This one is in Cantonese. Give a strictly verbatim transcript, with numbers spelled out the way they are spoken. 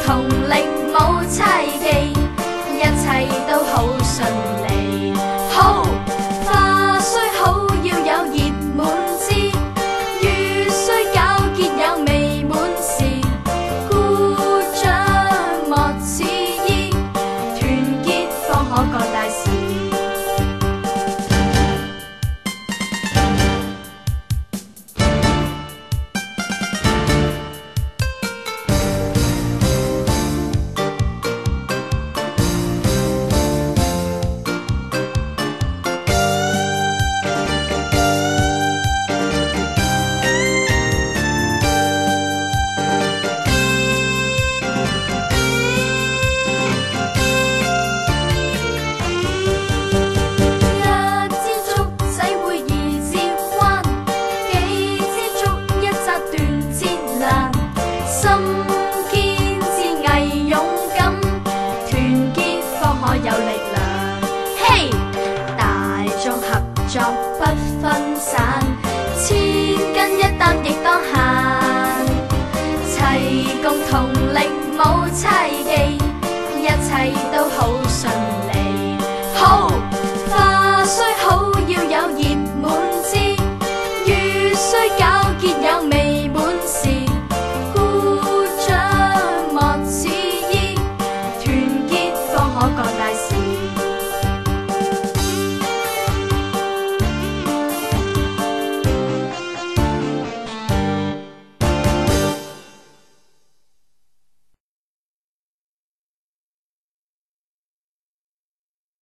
同力冇猜忌，一切都好順利。好，花雖好要有熱滿枝，魚雖皎潔有味滿時，故障莫此意，團結方可幹大事。有力量，嘿！大眾合作不分散，千斤一擔亦當閒，齊共同力冇猜忌，一切都好順利。